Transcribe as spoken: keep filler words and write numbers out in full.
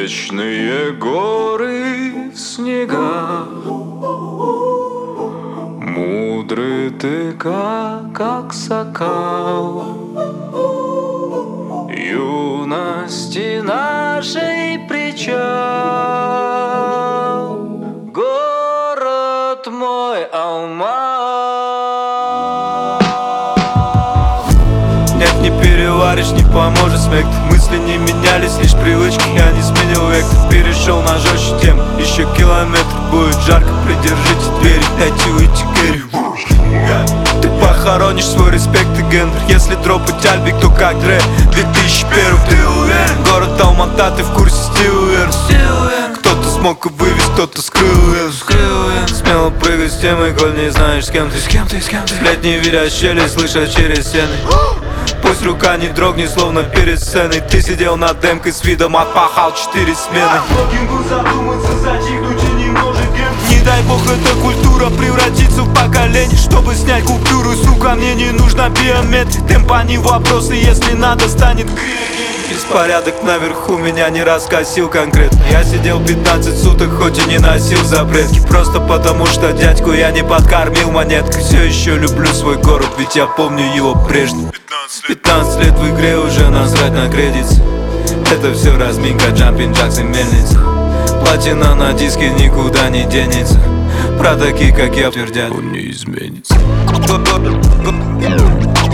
Вечные горы в снегах, мудрый ты как, как сокол. Юности нашей причал, город мой Алма. Нет, не переваришь, не поможет смех. Мысли не менялись, лишь привычки. Я не сменил вектор, перешел на жестче тему. Еще километр, будет жарко, придержите двери. Дайте уйти Кэрри. Ты похоронишь свой респект и гендер. Если дропать альбик, то как Дре две тысячи первый. Ты уверен? Город Алмата, ты в курсе, стил уверен. Кто-то смог и вывез, кто-то скрыл уверен. Смело прыгай с темой, коль не знаешь, с кем ты. С кем ты, с кем ты? Блядь, не видя щели, слыша через стены. Пусть рука не дрогнет, словно перед сценой. Ты сидел над демкой с видом, отпахал четыре смены. Не дай бог эта культура превратится в поколение. Чтобы снять купюру, сука, мне не нужна биометрия. Темпа не вопросы, если надо, станет беспорядок наверху меня не раскосил конкретно. Я сидел пятнадцать суток, хоть и не носил запретки. Просто потому что дядьку я не подкормил монеткой. Все еще люблю свой город, ведь я помню его прежний. Пятнадцать лет в игре, уже насрать на кредит. Это все разминка, джампинг джакс и мельница. Платина на диске никуда не денется. Про таких, как я, твердят, он не изменится.